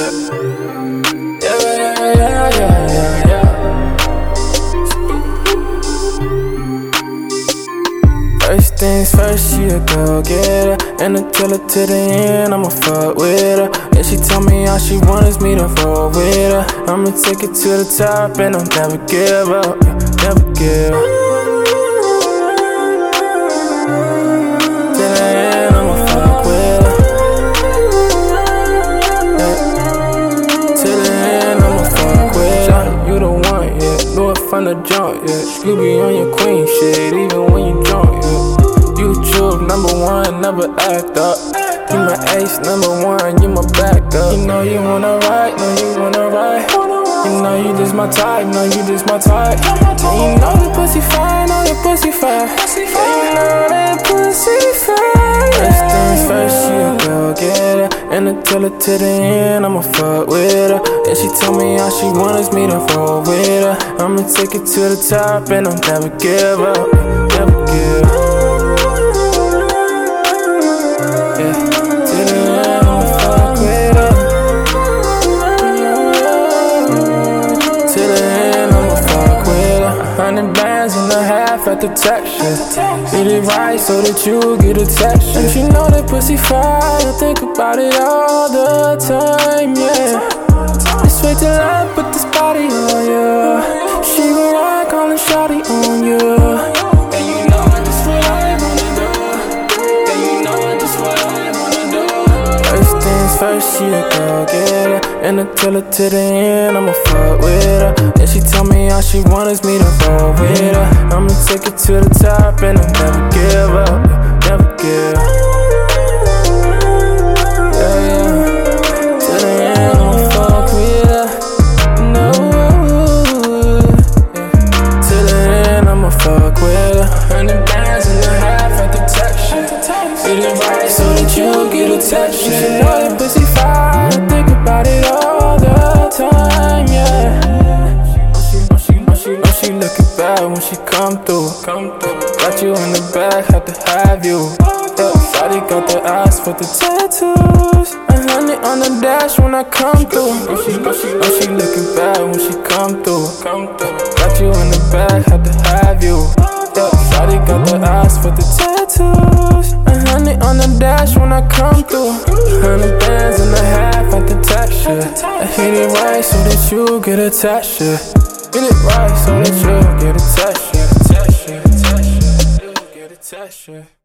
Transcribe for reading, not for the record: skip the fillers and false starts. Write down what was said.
First things first, she a go-getter, and until her to the end, I'ma fuck with her. And she tell me all she wants me to roll with her. I'ma take it to the top, and I'll never give up, never give up. Till the end, I'ma fuck with her. Till the end, I'ma fuck with her. You the one, yeah, know it from the jump, yeah. You be on your queen shit, even when you drunk, yeah. You choose number one, never act up. You my ace, number one, you my backup. You know you wanna ride, know you wanna ride. You know you just my type, know you just my type. And you know the pussy fine, know the pussy fine. And you know that pussy fine. First things first, she a go-getter, and until her to the end, I'ma fuck with her. And she tell me all she wants me to roll with her. I'ma take it to the top, and I'll never give up, never give up. At the texture, hit it right so that you get a texture. And she know that pussy fire, I think about it all the time, yeah. Just wait till I put this body on you. She gon' ride, callin' shawty on you. And you know just what I wanna do. And you know just what I wanna do. First things first, she a go-getter, and until her to the end, I'ma fuck with her. And she tell me all she wants me to roll with her. I'ma take it to the top, and I'll never give up, never give up. Yeah, yeah. Till the end, I'ma fuck with her. No, yeah. Till the end, I'ma fuck with her. 100 bands and a half at the texture. Hit it right so that you get a texture. She know that pussy fire, I think about it all the time, yeah. She looking bad when she come through. Got you in the back, had to have you. Yeah, shawty got the ass for the tattoos. 100 on the dash when I come through. She looking bad when she come through. Got you in the back, had to have you. Yeah, shawty got the ass for the tattoos. 100 on the dash when I come through. 100 bands and a half at the texture. I hit it right so that you get a texture. Hit it right so that you get a texture.